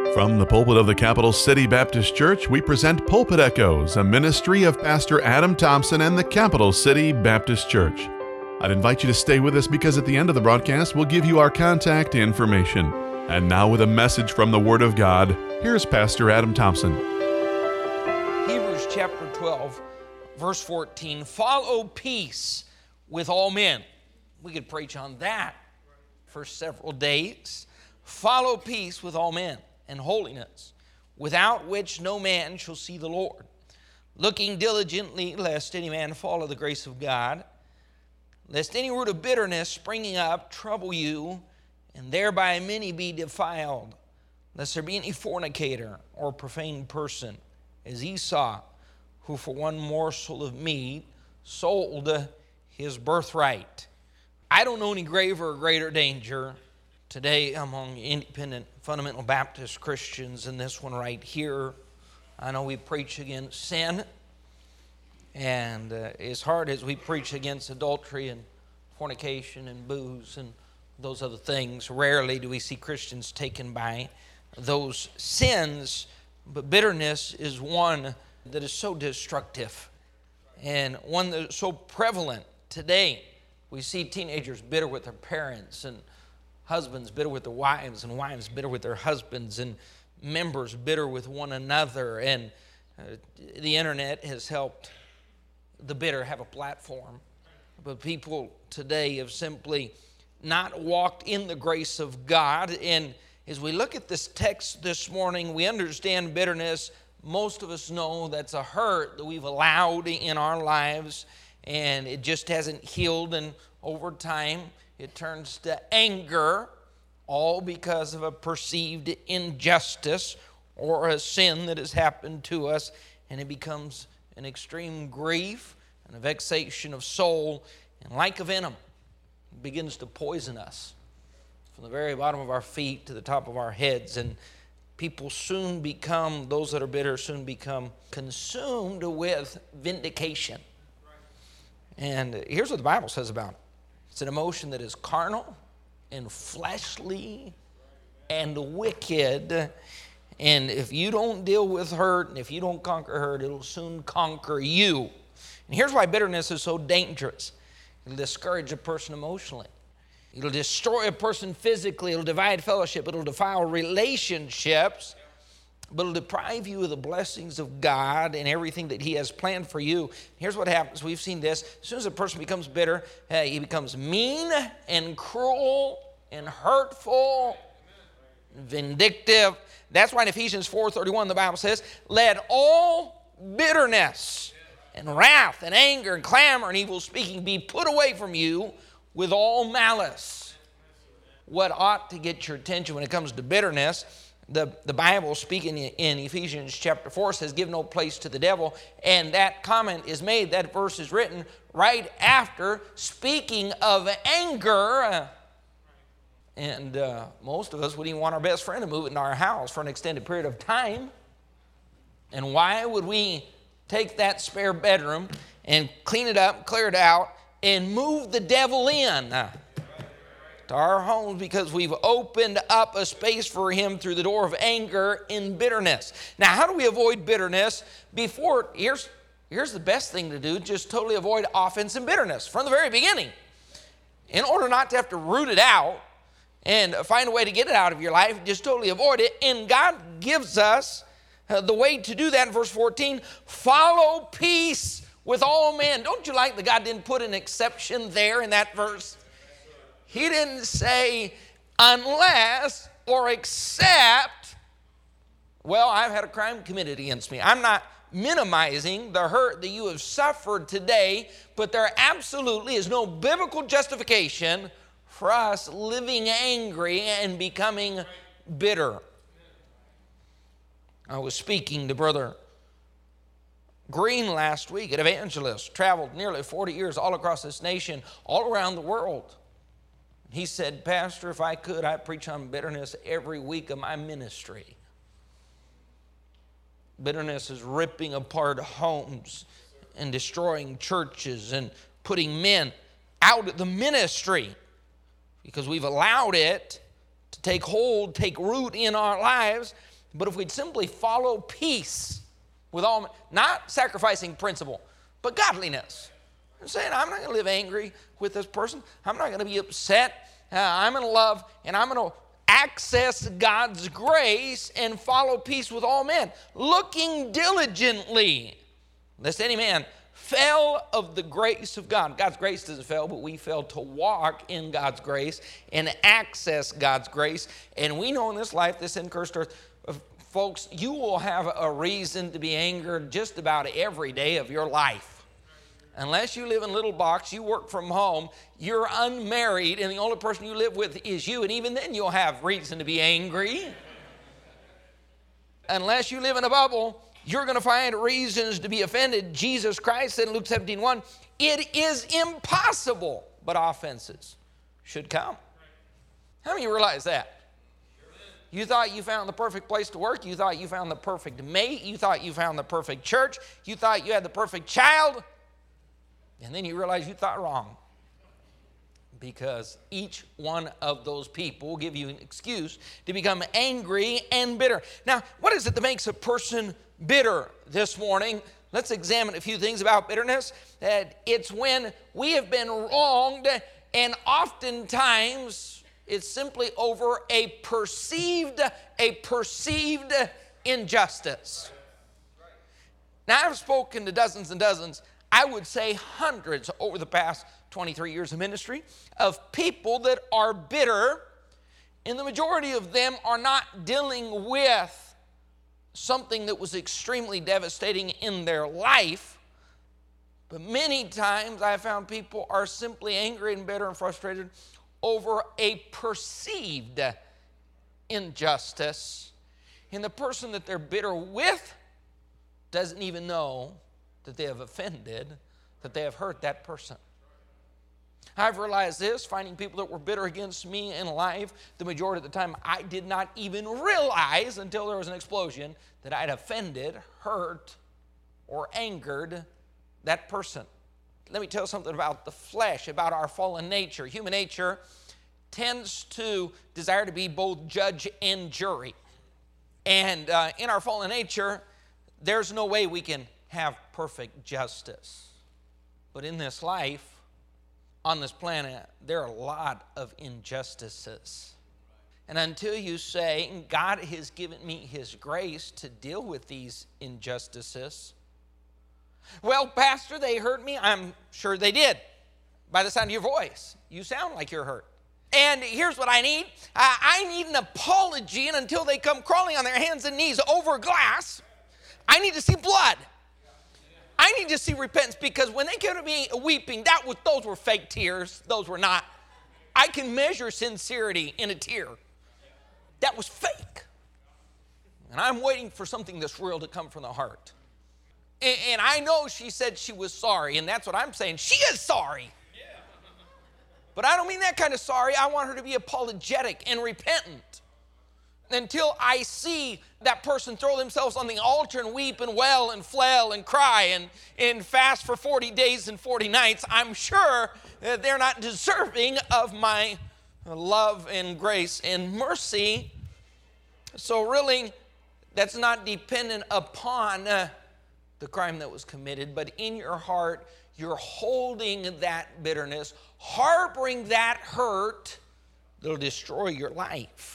From the pulpit of the Capital City Baptist Church, we present Pulpit Echoes, a ministry of Pastor Adam Thompson and the Capital City Baptist Church. I'd invite you to stay with us because at the end of the broadcast, we'll give you our contact information. And now with a message from the Word of God, here's Pastor Adam Thompson. Hebrews chapter 12, verse 14, follow peace with all men. We could preach on that for several days. Follow peace with all men and holiness, without which no man shall see the Lord. Looking diligently, lest any man fall of the grace of God, lest any root of bitterness springing up trouble you, and thereby many be defiled, lest there be any fornicator or profane person, as Esau, who for one morsel of meat sold his birthright. I don't know any graver or greater danger today among independent fundamental Baptist Christians than this one right here. I know we preach against sin, and as hard as we preach against adultery and fornication and booze and those other things, rarely do we see Christians taken by those sins. But bitterness is one that is so destructive and one that is so prevalent today. We see teenagers bitter with their parents, and husbands bitter with their wives, and wives bitter with their husbands, and members bitter with one another. And the internet has helped the bitter have a platform. But people today have simply not walked in the grace of God. And as we look at this text this morning, we understand bitterness. Most of us know that's a hurt that we've allowed in our lives, and it just hasn't healed, and over time it turns to anger, all because of a perceived injustice or a sin that has happened to us, and it becomes an extreme grief and a vexation of soul, and like a venom, it begins to poison us from the very bottom of our feet to the top of our heads. And people soon become, those that are bitter soon become consumed with vindication. And here's what the Bible says about it. It's an emotion that is carnal and fleshly and wicked. And if you don't deal with hurt, and if you don't conquer hurt, it'll soon conquer you. And here's why bitterness is so dangerous. It'll discourage a person emotionally. It'll destroy a person physically. It'll divide fellowship. It'll defile relationships. But it'll deprive you of the blessings of God and everything that He has planned for you. Here's what happens. We've seen this. As soon as a person becomes bitter, he becomes mean and cruel and hurtful and vindictive. That's why in Ephesians 4:31 the Bible says, let all bitterness and wrath and anger and clamor and evil speaking be put away from you with all malice. What ought to get your attention when it comes to bitterness, the Bible speaking in Ephesians chapter 4 says, give no place to the devil. And that comment is made, that verse is written right after speaking of anger. And most of us wouldn't even want our best friend to move into our house for an extended period of time. And why would we take that spare bedroom and clean it up, clear it out, and move the devil in to our homes? Because we've opened up a space for him through the door of anger and bitterness. Now, how do we avoid bitterness? Here's the best thing to do, just totally avoid offense and bitterness from the very beginning. In order not to have to root it out and find a way to get it out of your life, just totally avoid it. And God gives us the way to do that in verse 14, follow peace with all men. Don't you like that God didn't put an exception there in that verse? He didn't say unless or except, well, I've had a crime committed against me. I'm not minimizing the hurt that you have suffered today, but there absolutely is no biblical justification for us living angry and becoming bitter. I was speaking to Brother Green last week, an evangelist, traveled nearly 40 years all across this nation, all around the world. He said, Pastor, if I could, I'd preach on bitterness every week of my ministry. Bitterness is ripping apart homes and destroying churches and putting men out of the ministry because we've allowed it to take hold, take root in our lives. But if we'd simply follow peace with all men, not sacrificing principle, but godliness. And saying, I'm not going to live angry with this person. I'm not going to be upset. I'm going to love, and I'm going to access God's grace and follow peace with all men, looking diligently, lest any man fail of the grace of God. God's grace doesn't fail, but we fail to walk in God's grace and access God's grace. And we know in this life, this uncursed earth, folks, you will have a reason to be angered just about every day of your life. Unless you live in a little box, you work from home, you're unmarried, and the only person you live with is you, and even then you'll have reason to be angry. Unless you live in a bubble, you're going to find reasons to be offended. Jesus Christ said in Luke 17:1, it is impossible, but offenses should come. How many of you realize that? You thought you found the perfect place to work. You thought you found the perfect mate. You thought you found the perfect church. You thought you had the perfect child. And then you realize you thought wrong. Because each one of those people will give you an excuse to become angry and bitter. Now, what is it that makes a person bitter this morning? Let's examine a few things about bitterness. It's when we have been wronged, and oftentimes it's simply over a perceived injustice. Now, I've spoken to dozens and dozens, I would say hundreds over the past 23 years of ministry, of people that are bitter, and the majority of them are not dealing with something that was extremely devastating in their life, but many times I found people are simply angry and bitter and frustrated over a perceived injustice, and the person that they're bitter with doesn't even know that they have offended, that they have hurt that person. I've realized this, finding people that were bitter against me in life, the majority of the time I did not even realize until there was an explosion that I'd offended, hurt, or angered that person. Let me tell you something about the flesh, about our fallen nature. Human nature tends to desire to be both judge and jury. And in our fallen nature, there's no way we can have perfect justice. But in this life, on this planet, there are a lot of injustices. And until you say, God has given me His grace to deal with these injustices, well, Pastor, they hurt me. I'm sure they did. By the sound of your voice, you sound like you're hurt. And here's what I need. I need an apology, and until they come crawling on their hands and knees over glass, I need to see blood. I need to see repentance, because when they came to me weeping, those were fake tears. Those were not. I can measure sincerity in a tear. That was fake. And I'm waiting for something that's real to come from the heart. And I know she said she was sorry, and that's what I'm saying. She is sorry. But I don't mean that kind of sorry. I want her to be apologetic and repentant. Until I see that person throw themselves on the altar and weep and wail and flail and cry and fast for 40 days and 40 nights, I'm sure they're not deserving of my love and grace and mercy. So really, that's not dependent upon the crime that was committed, but in your heart, you're holding that bitterness, harboring that hurt that'll destroy your life.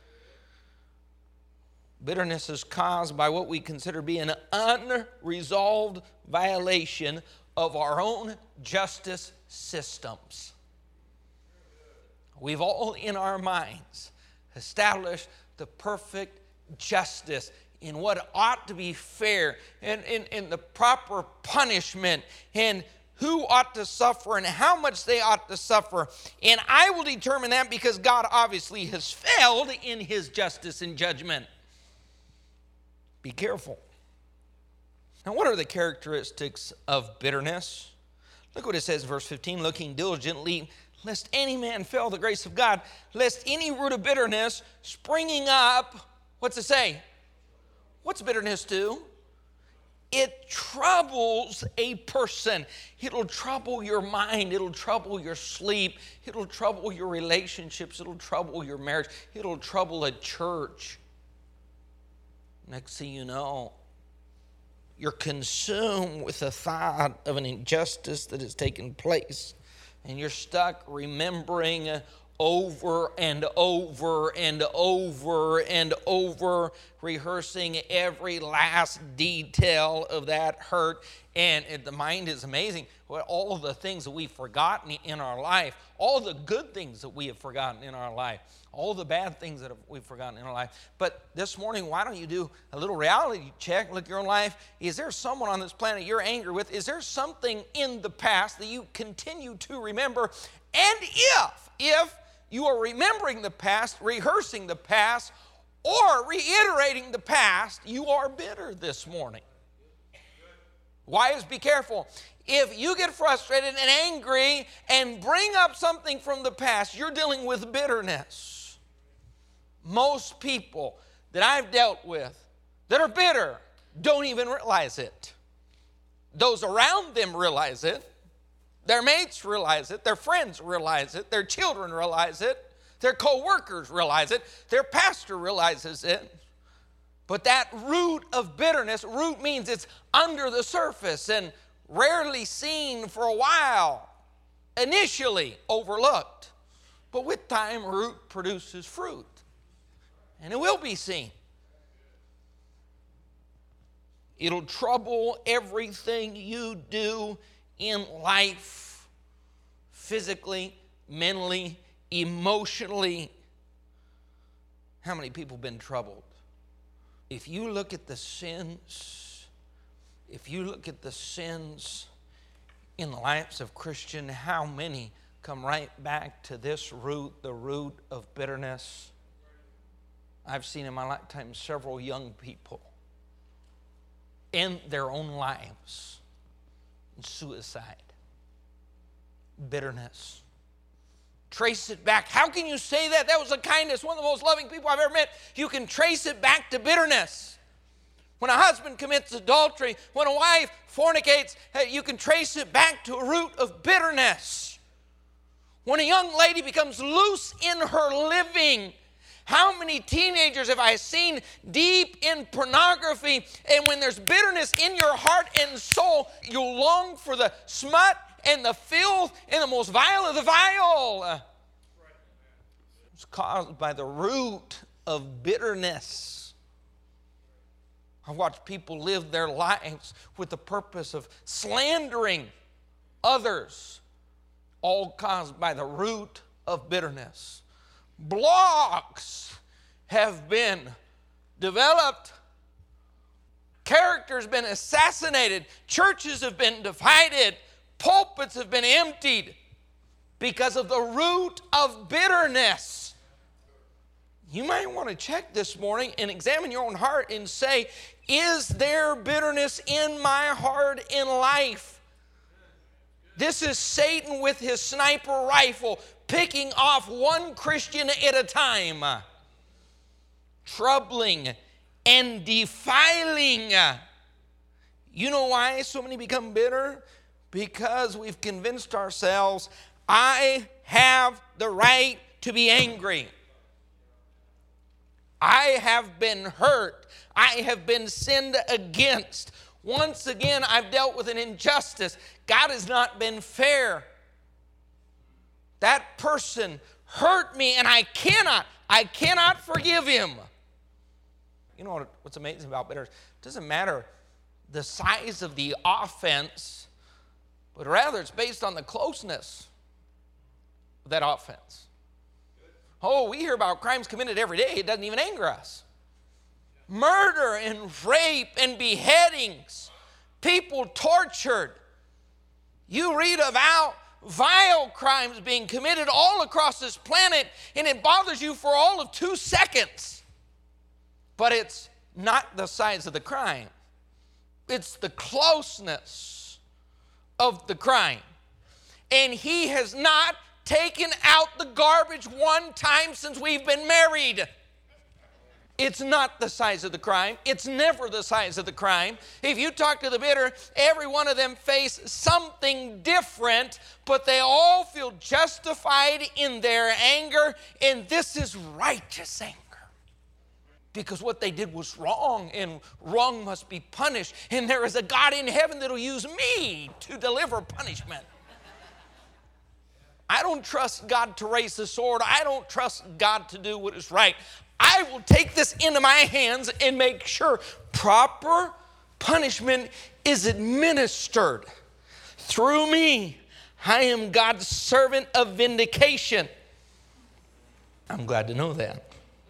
Bitterness is caused by what we consider to be an unresolved violation of our own justice systems. We've all in our minds established the perfect justice in what ought to be fair, and in the proper punishment, and who ought to suffer and how much they ought to suffer. And I will determine that, because God obviously has failed in His justice and judgment. Be careful. Now, what are the characteristics of bitterness? Look what it says in verse 15, looking diligently, lest any man fail the grace of God, lest any root of bitterness springing up, what's it say? What's bitterness do? It troubles a person. It'll trouble your mind. It'll trouble your sleep. It'll trouble your relationships. It'll trouble your marriage. It'll trouble a church. Next thing you know, you're consumed with the thought of an injustice that has taken place, and you're stuck remembering over and over and over and over, rehearsing every last detail of that hurt. And the mind is amazing. All of the things that we've forgotten in our life, all the good things that we have forgotten in our life, all the bad things that we've forgotten in our life. But this morning, why don't you do a little reality check? Look at your life. Is there someone on this planet you're angry with? Is there something in the past that you continue to remember? And if you are remembering the past, rehearsing the past, or reiterating the past, you are bitter this morning. Why? Be careful. If you get frustrated and angry and bring up something from the past, you're dealing with bitterness. Most people that I've dealt with that are bitter don't even realize it. Those around them realize it. Their mates realize it. Their friends realize it. Their children realize it. Their co-workers realize it. Their pastor realizes it. But that root of bitterness, root means it's under the surface and rarely seen for a while, initially overlooked. But with time, root produces fruit, and it will be seen. It'll trouble everything you do in life, physically, mentally, emotionally. How many people have been troubled? If you look at the sins, in the lives of Christians, how many come right back to this root, the root of bitterness? I've seen in my lifetime several young people end their own lives in suicide, bitterness. Trace it back. How can you say that? That was the kindest, one of the most loving people I've ever met. You can trace it back to bitterness. When a husband commits adultery, when a wife fornicates, you can trace it back to a root of bitterness. When a young lady becomes loose in her living, how many teenagers have I seen deep in pornography, and when there's bitterness in your heart and soul, you'll long for the smut and the filth and the most vile of the vile. It's caused by the root of bitterness. I've watched people live their lives with the purpose of slandering others, all caused by the root of bitterness. Blogs have been developed. Characters have been assassinated. Churches have been divided. Pulpits have been emptied because of the root of bitterness. You might want to check this morning and examine your own heart and say, is there bitterness in my heart in life? This is Satan with his sniper rifle, picking off one Christian at a time, troubling and defiling. You know why so many become bitter? Because we've convinced ourselves, I have the right to be angry. I have been hurt. I have been sinned against. Once again, I've dealt with an injustice. God has not been fair. That person hurt me, and I cannot forgive him. You know what's amazing about bitterness? It doesn't matter the size of the offense, but rather it's based on the closeness of that offense. Oh, we hear about crimes committed every day. It doesn't even anger us. Murder and rape and beheadings, people tortured. You read about vile crimes being committed all across this planet, and it bothers you for all of 2 seconds. But it's not the size of the crime. It's the closeness of the crime. And he has not taken out the garbage one time since we've been married. It's not the size of the crime. It's never the size of the crime. If you talk to the bitter, every one of them face something different, but they all feel justified in their anger, and this is righteous anger. because what they did was wrong, and wrong must be punished. And there is a God in heaven that will use me to deliver punishment. I don't trust God to raise the sword. I don't trust God to do what is right. I will take this into my hands and make sure proper punishment is administered through me. I am God's servant of vindication. I'm glad to know that.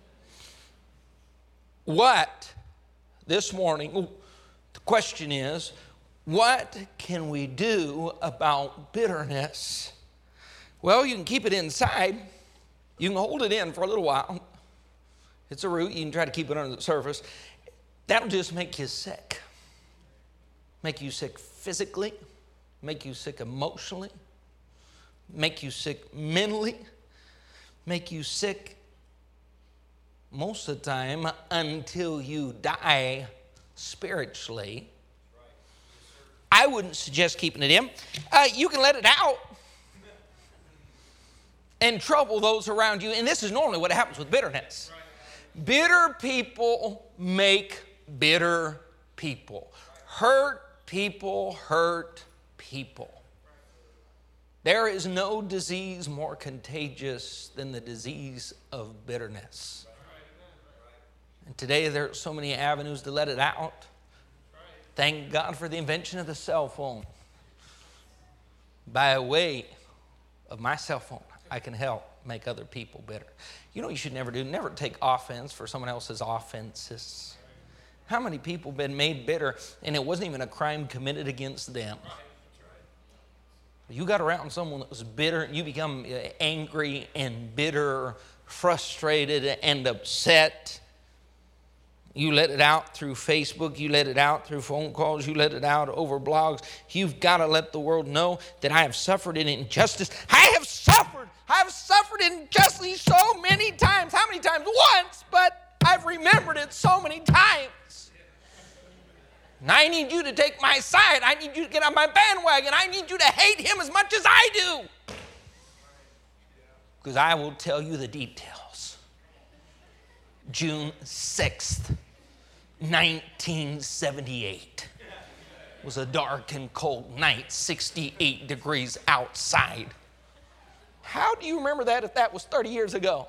What, this morning, the question is, what can we do about bitterness? Well, you can keep it inside. You can hold it in for a little while. It's a root. You can try to keep it under the surface. That'll just make you sick. Make you sick physically. Make you sick emotionally. Make you sick mentally. Make you sick most of the time until you die spiritually. I wouldn't suggest keeping it in. You can let it out and trouble those around you. And this is normally what happens with bitterness. Bitter people make bitter people. Hurt people hurt people. There is no disease more contagious than the disease of bitterness. And today there are so many avenues to let it out. Thank God for the invention of the cell phone. By way of my cell phone, I can help make other people bitter. You know what you should never do? Never take offense for someone else's offenses. How many people have been made bitter and it wasn't even a crime committed against them? You got around someone that was bitter and you become angry and bitter, frustrated and upset. You let it out through Facebook. You let it out through phone calls. You let it out over blogs. You've got to let the world know that I have suffered in injustice. I have suffered injustice so many times. How many times? Once, but I've remembered it so many times. And I need you to take my side. I need you to get on my bandwagon. I need you to hate him as much as I do. Because I will tell you the details. June 6th, 1978 was a dark and cold night, 68 degrees outside. How do you remember that if that was 30 years ago?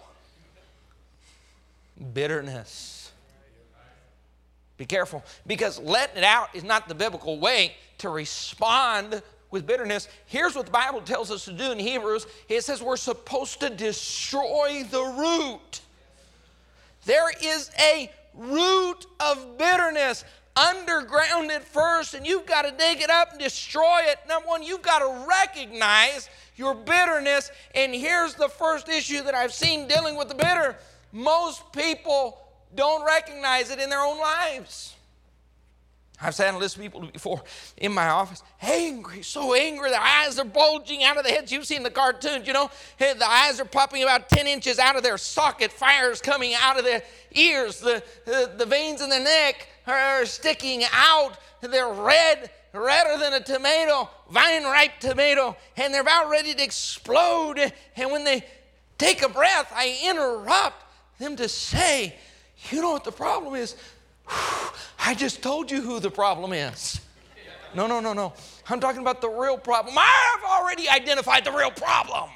Bitterness. Be careful, because letting it out is not the biblical way to respond with bitterness. Here's what the Bible tells us to do in Hebrews. It says we're supposed to destroy the root. There is a root of bitterness underground at first, and you've got to dig it up and destroy it. Number one, you've got to recognize your bitterness. And here's the first issue that I've seen dealing with the bitter. Most people don't recognize it in their own lives. I've sat and listened to people before in my office, angry, so angry, their eyes are bulging out of their heads. You've seen the cartoons, you know, the eyes are popping about 10 inches out of their socket, fires coming out of their ears, the veins in their neck are sticking out, they're redder than a tomato, vine-ripe tomato, and they're about ready to explode. And when they take a breath, I interrupt them to say, you know what the problem is? I just told you who the problem is. No. I'm talking about the real problem. I've already identified the real problem.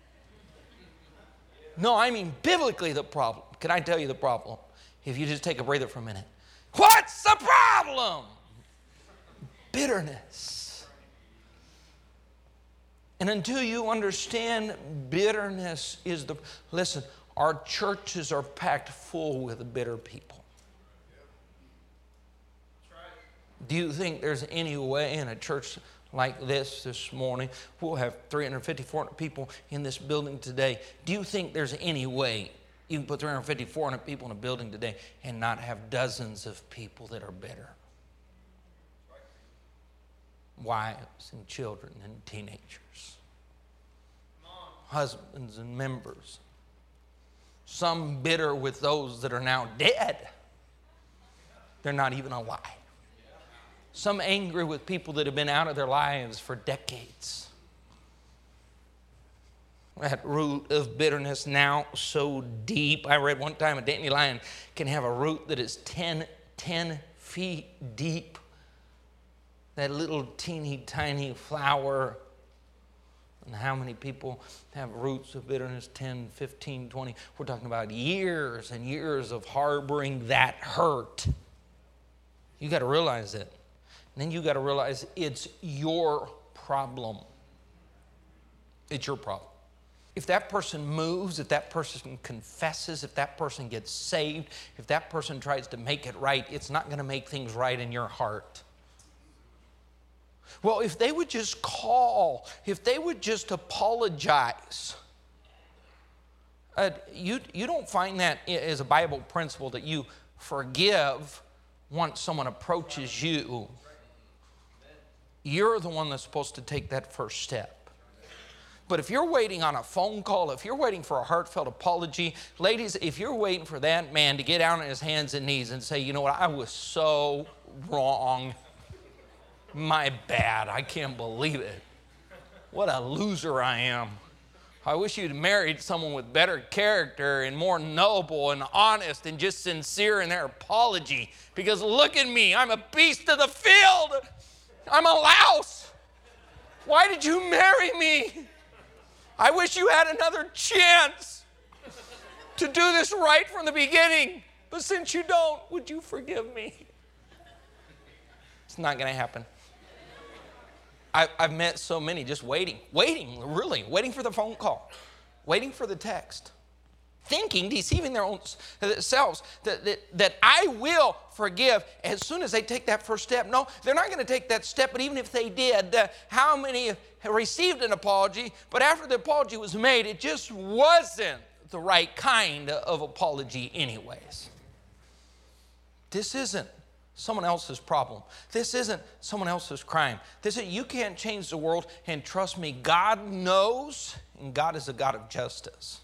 No, I mean biblically the problem. Can I tell you the problem? If you just take a breather for a minute. What's the problem? Bitterness. And until you understand bitterness is the... Listen, our churches are packed full with bitter people. Do you think there's any way in a church like this morning, we'll have 350, 400 people in this building today. Do you think there's any way you can put 350, 400 people in a building today and not have dozens of people that are bitter? Wives and children and teenagers. Husbands and members. Some bitter with those that are now dead. They're not even alive. Some angry with people that have been out of their lives for decades. That root of bitterness now so deep. I read one time a dandelion can have a root that is 10 feet deep. That little teeny tiny flower. And how many people have roots of bitterness, 10, 15, 20. We're talking about years and years of harboring that hurt. You got to realize it. And then you got to realize it's your problem. It's your problem. If that person moves, if that person confesses, if that person gets saved, if that person tries to make it right, it's not going to make things right in your heart. Well, if they would just call, if they would just apologize. You don't find that as a Bible principle that you forgive once someone approaches you. You're the one that's supposed to take that first step. But if you're waiting on a phone call, if you're waiting for a heartfelt apology, ladies, if you're waiting for that man to get down on his hands and knees and say, you know what, I was so wrong. My bad. I can't believe it. What a loser I am. I wish you'd married someone with better character and more noble and honest and just sincere in their apology. Because look at me. I'm a beast of the field. I'm a louse. Why did you marry me? I wish you had another chance to do this right from the beginning. But since you don't, would you forgive me? It's not going to happen. I've met so many just waiting for the phone call, waiting for the text, thinking, deceiving their own selves that I will forgive as soon as they take that first step. No, they're not going to take that step, but even if they did, how many have received an apology, but after the apology was made, it just wasn't the right kind of apology anyways? This isn't someone else's problem. This isn't someone else's crime. You can't change the world, and trust me, God knows, and God is a God of justice.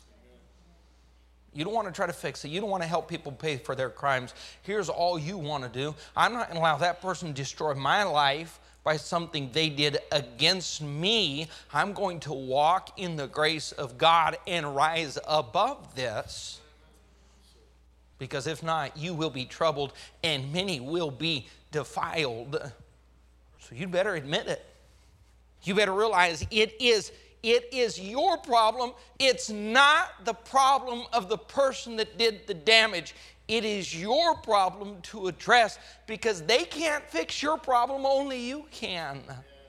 You don't want to try to fix it. You don't want to help people pay for their crimes. Here's all you want to do. I'm not going to allow that person to destroy my life by something they did against me. I'm going to walk in the grace of God and rise above this. Because if not, you will be troubled and many will be defiled. So you better admit it. You better realize it is your problem. It's not the problem of the person that did the damage. It is your problem to address because they can't fix your problem. Only you can.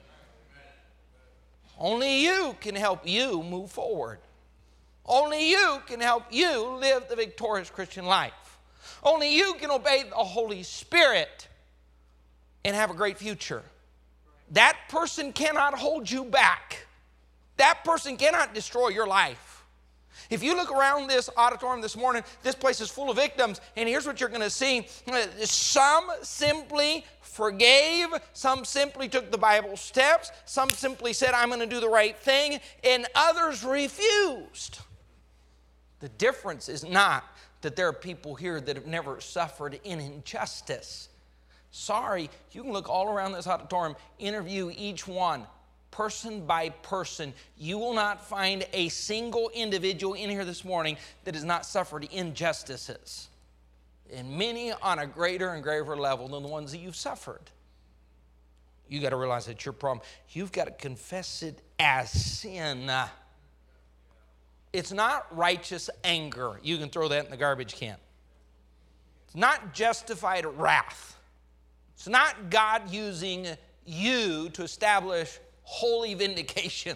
Only you can help you move forward. Only you can help you live the victorious Christian life. Only you can obey the Holy Spirit and have a great future. That person cannot hold you back. That person cannot destroy your life. If you look around this auditorium this morning, this place is full of victims, and here's what you're going to see. Some simply forgave, some simply took the Bible steps, some simply said, I'm going to do the right thing, and others refused. The difference is not that there are people here that have never suffered an injustice. Sorry, you can look all around this auditorium, interview each one, person by person. You will not find a single individual in here this morning that has not suffered injustices, and many on a greater and greater level than the ones that you've suffered. You got to realize that's your problem. You've got to confess it as sin. It's not righteous anger. You can throw that in the garbage can. It's not justified wrath. It's not God using you to establish holy vindication.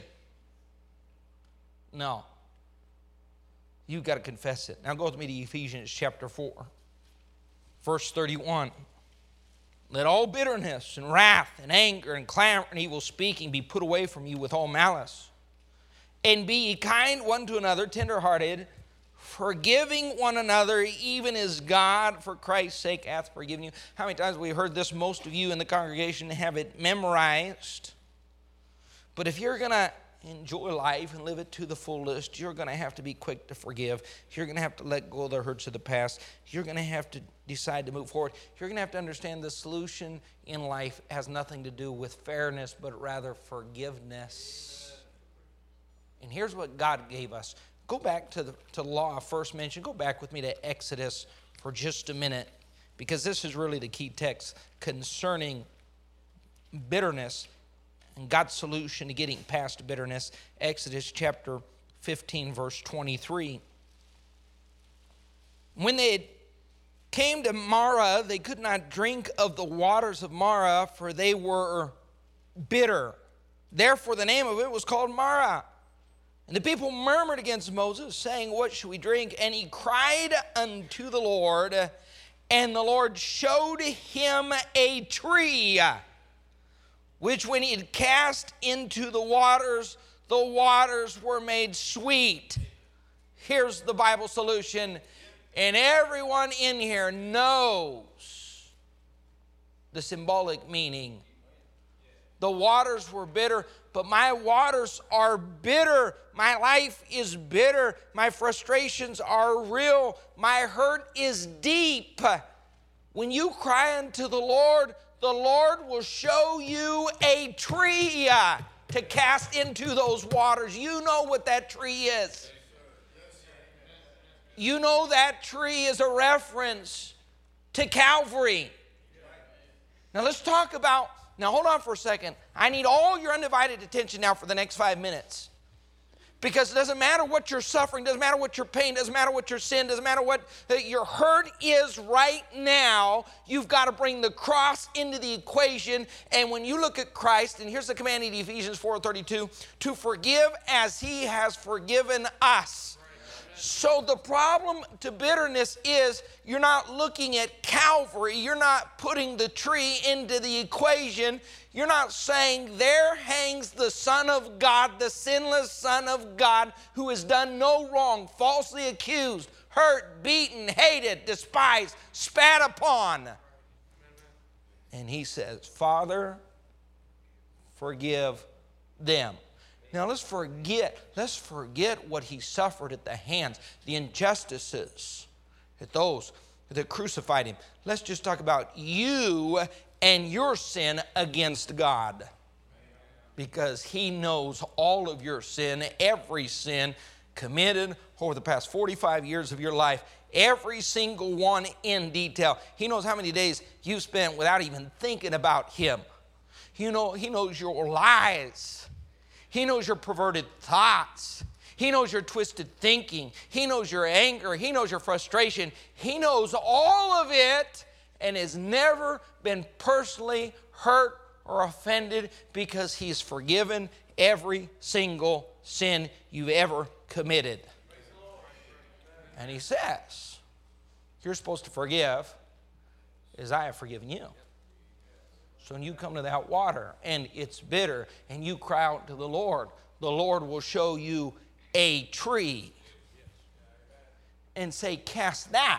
No. You've got to confess it. Now go with me to Ephesians chapter 4, verse 31. Let all bitterness and wrath and anger and clamor and evil speaking be put away from you with all malice. And be ye kind one to another, tenderhearted, forgiving one another, even as God for Christ's sake hath forgiven you. How many times have we heard this? Most of you in the congregation have it memorized. But if you're going to enjoy life and live it to the fullest, you're going to have to be quick to forgive. You're going to have to let go of the hurts of the past. You're going to have to decide to move forward. You're going to have to understand the solution in life has nothing to do with fairness, but rather forgiveness. And here's what God gave us. Go back to the law I first mentioned. Go back with me to Exodus for just a minute, because this is really the key text concerning bitterness and God's solution to getting past bitterness. Exodus chapter 15, verse 23. When they came to Marah, they could not drink of the waters of Marah, for they were bitter. Therefore the name of it was called Marah. And the people murmured against Moses, saying, what shall we drink? And he cried unto the Lord, and the Lord showed him a tree, which when he had cast into the waters were made sweet. Here's the Bible solution. And everyone in here knows the symbolic meaning. The waters were bitter, but my waters are bitter. My life is bitter. My frustrations are real. My hurt is deep. When you cry unto the Lord will show you a tree to cast into those waters. You know what that tree is. You know that tree is a reference to Calvary. Now let's talk about, now hold on for a second. I need all your undivided attention now for the next 5 minutes. Because it doesn't matter what you're suffering, doesn't matter what your pain, doesn't matter what your sin, doesn't matter what your hurt is right now. You've got to bring the cross into the equation. And when you look at Christ, and here's the command in Ephesians 4:32, to forgive as he has forgiven us. So the problem to bitterness is you're not looking at Calvary. You're not putting the tree into the equation. You're not saying there hangs the Son of God, the sinless Son of God, who has done no wrong, falsely accused, hurt, beaten, hated, despised, spat upon. And he says, Father, forgive them. Now let's forget what he suffered at the hands, the injustices at those that crucified him. Let's just talk about you and your sin against God. Because he knows all of your sin, every sin committed over the past 45 years of your life, every single one in detail. He knows how many days you spent without even thinking about him. He knows your lies. He knows your perverted thoughts. He knows your twisted thinking. He knows your anger. He knows your frustration. He knows all of it and has never been personally hurt or offended because he's forgiven every single sin you've ever committed. And he says, you're supposed to forgive as I have forgiven you. So when you come to that water and it's bitter and you cry out to the Lord will show you a tree and say, cast that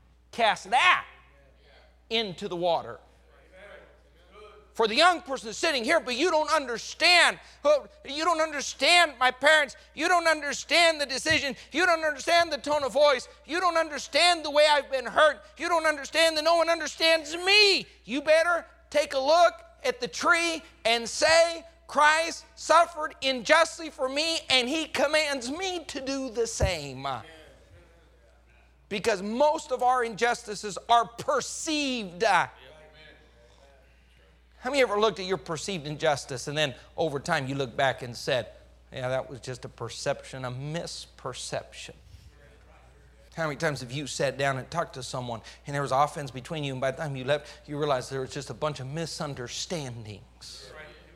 into the water. For the young person is sitting here, but you don't understand. You don't understand my parents. You don't understand the decision. You don't understand the tone of voice. You don't understand the way I've been hurt. You don't understand that no one understands me. You better take a look at the tree and say, Christ suffered unjustly for me, and he commands me to do the same. Because most of our injustices are perceived. How many ever looked at your perceived injustice and then over time you look back and said, yeah, that was just a perception, a misperception? How many times have you sat down and talked to someone and there was offense between you, and by the time you left, you realized there was just a bunch of misunderstandings?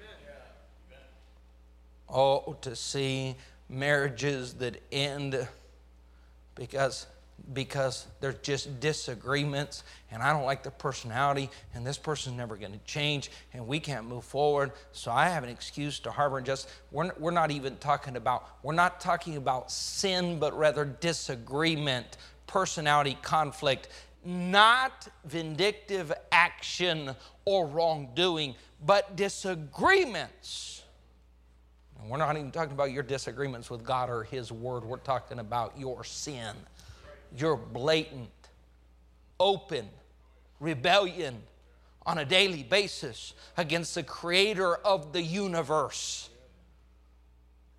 Oh, to see marriages that end because there's just disagreements, and I don't like the personality, and this person's never going to change, and we can't move forward, so I have an excuse to harbor injustice. We're not talking about sin, but rather disagreement, personality conflict, not vindictive action or wrongdoing, but disagreements. And we're not even talking about your disagreements with God or his word. We're talking about your sin. Your blatant, open rebellion on a daily basis against the creator of the universe.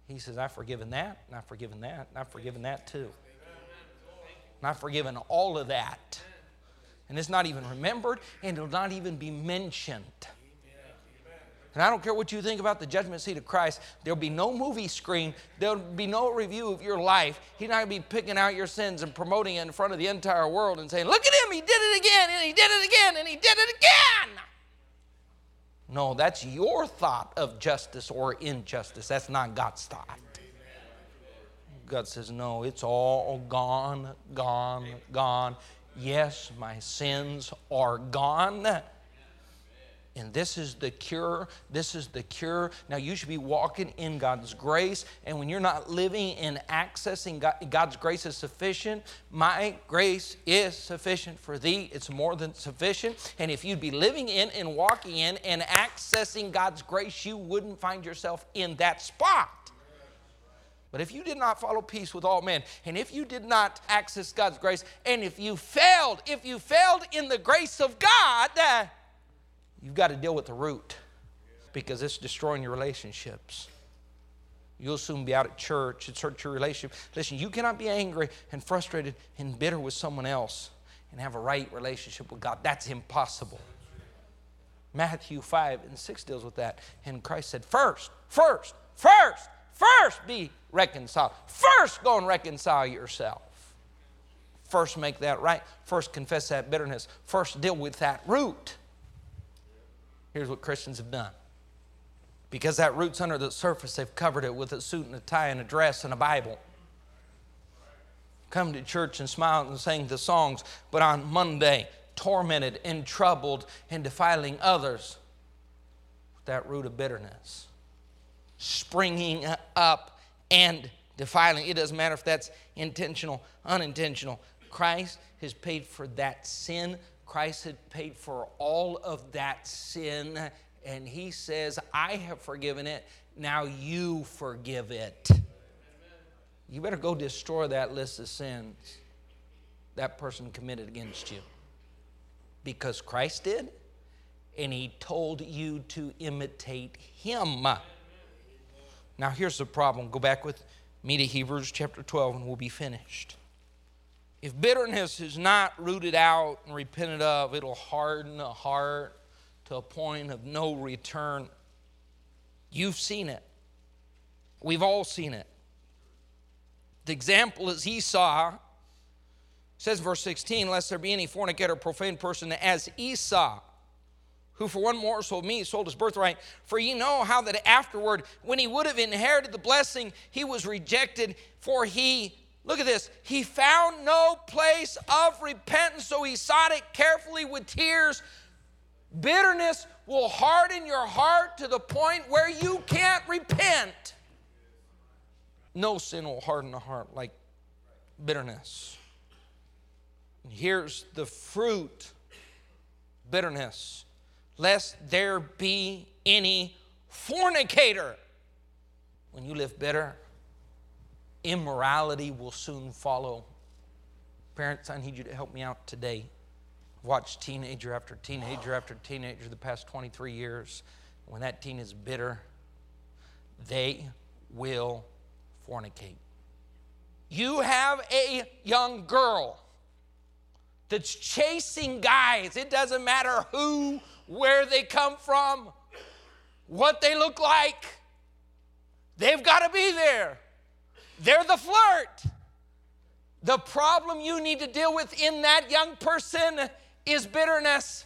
He says, I've forgiven that, and I've forgiven that, and I've forgiven that too. And I've forgiven all of that. And it's not even remembered, and it'll not even be mentioned. And I don't care what you think about the judgment seat of Christ. There'll be no movie screen. There'll be no review of your life. He's not going to be picking out your sins and promoting it in front of the entire world and saying, look at him, he did it again, and he did it again, and he did it again. No, that's your thought of justice or injustice. That's not God's thought. God says, no, it's all gone, gone, gone. Yes, my sins are gone. And this is the cure. This is the cure. Now, you should be walking in God's grace. And when you're not living in accessing God's grace is sufficient. My grace is sufficient for thee. It's more than sufficient. And if you'd be living in and walking in and accessing God's grace, you wouldn't find yourself in that spot. But if you did not follow peace with all men, and if you did not access God's grace, and if you failed in the grace of God, you've got to deal with the root, because it's destroying your relationships. You'll soon be out at church. It's hurt your relationship. Listen, you cannot be angry and frustrated and bitter with someone else and have a right relationship with God. That's impossible. Matthew 5:6 deals with that. And Christ said, first be reconciled. First go and reconcile yourself. First make that right. First confess that bitterness. First deal with that root. Here's what Christians have done. Because that root's under the surface, they've covered it with a suit and a tie and a dress and a Bible. Come to church and smile and sing the songs, but on Monday, tormented and troubled and defiling others with that root of bitterness. Springing up and defiling. It doesn't matter if that's intentional, unintentional. Christ has paid for that sin. Christ had paid for all of that sin. And he says, I have forgiven it. Now you forgive it. You better go destroy that list of sins that person committed against you. Because Christ did. And he told you to imitate him. Now here's the problem. Go back with me to Hebrews chapter 12 and we'll be finished. If bitterness is not rooted out and repented of, it'll harden the heart to a point of no return. You've seen it. We've all seen it. The example is Esau. It says verse 16, lest there be any fornicator or profane person as Esau, who for one morsel of meat sold his birthright. For ye know how that afterward, when he would have inherited the blessing, he was rejected, for he, look at this, he found no place of repentance, so he sought it carefully with tears. Bitterness will harden your heart to the point where you can't repent. No sin will harden the heart like bitterness. And here's the fruit, bitterness. Lest there be any fornicator. When you live bitter, immorality will soon follow. Parents, I need you to help me out today. I've watched teenager after teenager after teenager the past 23 years. When that teen is bitter, they will fornicate. You have a young girl that's chasing guys. It doesn't matter who, where they come from, what they look like. They've got to be there. They're the flirt. The problem you need to deal with in that young person is bitterness.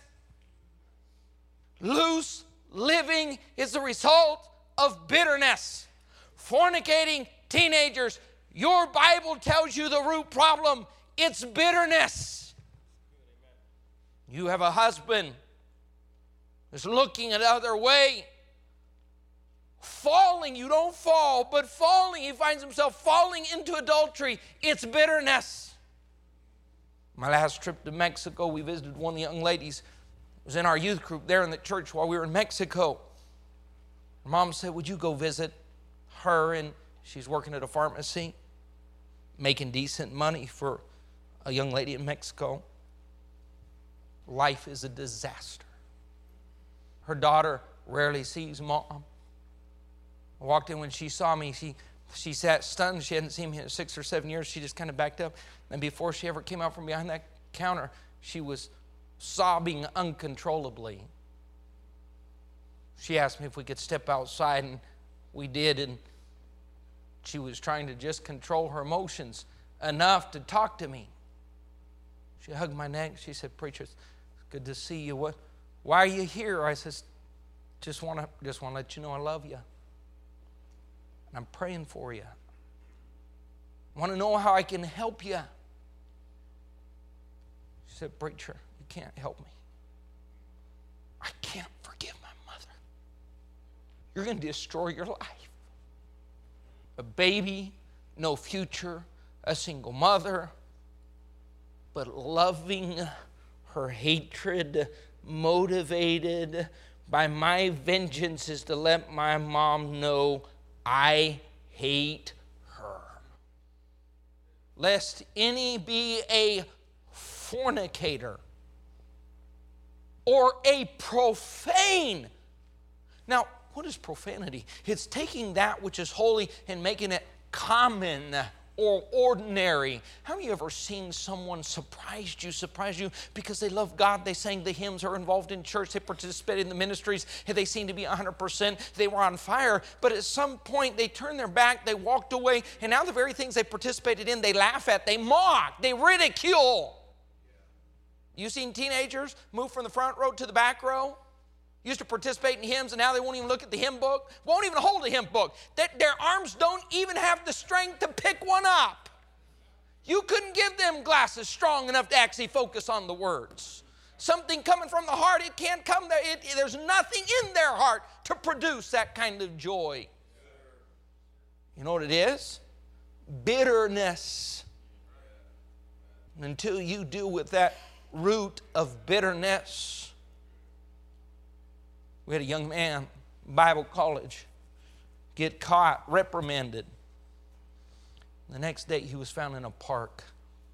Loose living is the result of bitterness. Fornicating teenagers, your Bible tells you the root problem. It's bitterness. You have a husband who's looking another way, falling. You don't fall, but falling. He finds himself falling into adultery. It's bitterness. My last trip to Mexico, we visited one of the young ladies. It was in our youth group there in the church while we were in Mexico. Her mom said, would you go visit her? And she's working at a pharmacy, making decent money for a young lady in Mexico. Life is a disaster. Her daughter rarely sees mom. I walked in when she saw me. She She sat stunned. She hadn't seen me in 6 or 7 years. She just kind of backed up. And before she ever came out from behind that counter, she was sobbing uncontrollably. She asked me if we could step outside, and we did. And she was trying to just control her emotions enough to talk to me. She hugged my neck. She said, "Preacher, it's good to see you. Why are you here?" I said, just want to let you know I love you. And I'm praying for you. I want to know how I can help you. She said, "Preacher, you can't help me. I can't forgive my mother. You're going to destroy your life. A baby, no future, a single mother, but loving her hatred, motivated by my vengeance, is to let my mom know I hate her. Lest any be a fornicator or a profane." Now, what is profanity? It's taking that which is holy and making it common or ordinary. How have you ever seen someone surprise you because they love God, they sang the hymns, are involved in church, they participated in the ministries, and they seem to be 100%, they were on fire, but at some point they turned their back, they walked away, and now the very things they participated in, they laugh at, they mock, they ridicule. You seen teenagers move from the front row to the back row? Used to participate in hymns, and now they won't even look at the hymn book, won't even hold a hymn book. Their arms don't even have the strength to pick one up. You couldn't give them glasses strong enough to actually focus on the words. Something coming from the heart, it can't come there. There's nothing in their heart to produce that kind of joy. You know what it is? Bitterness. And until you deal with that root of bitterness. We had a young man, Bible college, get caught, reprimanded. The next day he was found in a park,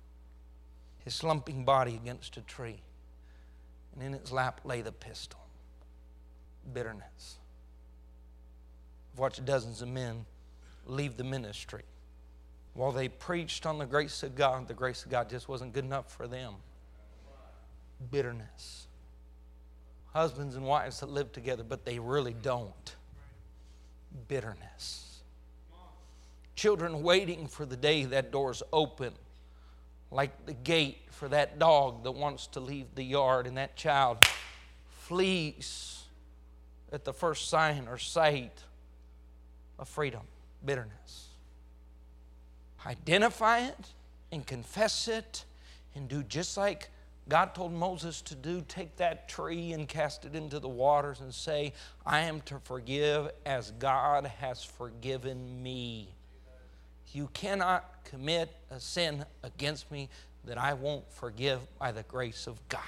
his slumping body against a tree. And in his lap lay the pistol. Bitterness. I've watched dozens of men leave the ministry. While they preached on the grace of God just wasn't good enough for them. Bitterness. Husbands and wives that live together, but they really don't. Bitterness. Children waiting for the day that door's open, like the gate for that dog that wants to leave the yard, and that child flees at the first sign or sight of freedom. Bitterness. Identify it and confess it and do just like God told Moses to do. Take that tree and cast it into the waters and say, "I am to forgive as God has forgiven me." You cannot commit a sin against me that I won't forgive by the grace of God.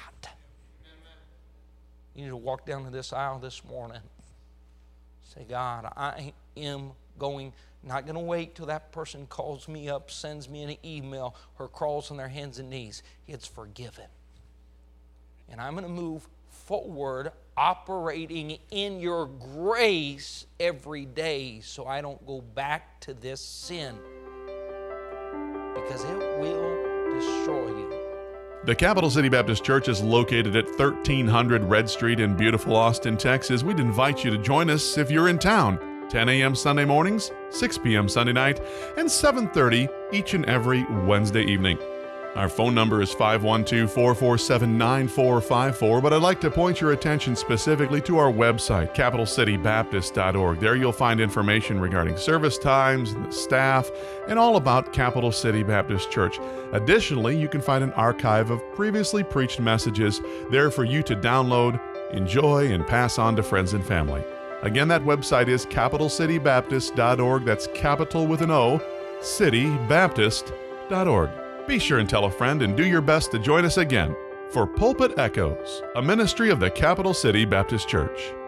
You need to walk down to this aisle this morning. Say, "God, I am not going to wait till that person calls me up, sends me an email, or crawls on their hands and knees. It's forgiven. And I'm going to move forward operating in your grace every day so I don't go back to this sin, because it will destroy you." The Capital City Baptist Church is located at 1300 Red Street in beautiful Austin, Texas. We'd invite you to join us if you're in town. 10 a.m. Sunday mornings, 6 p.m. Sunday night, and 7:30 each and every Wednesday evening. Our phone number is 512-447-9454, but I'd like to point your attention specifically to our website, capitalcitybaptist.org. There you'll find information regarding service times, the staff, and all about Capital City Baptist Church. Additionally, you can find an archive of previously preached messages there for you to download, enjoy, and pass on to friends and family. Again, that website is capitalcitybaptist.org. That's capital with an O, citybaptist.org. Be sure and tell a friend and do your best to join us again for Pulpit Echoes, a ministry of the Capital City Baptist Church.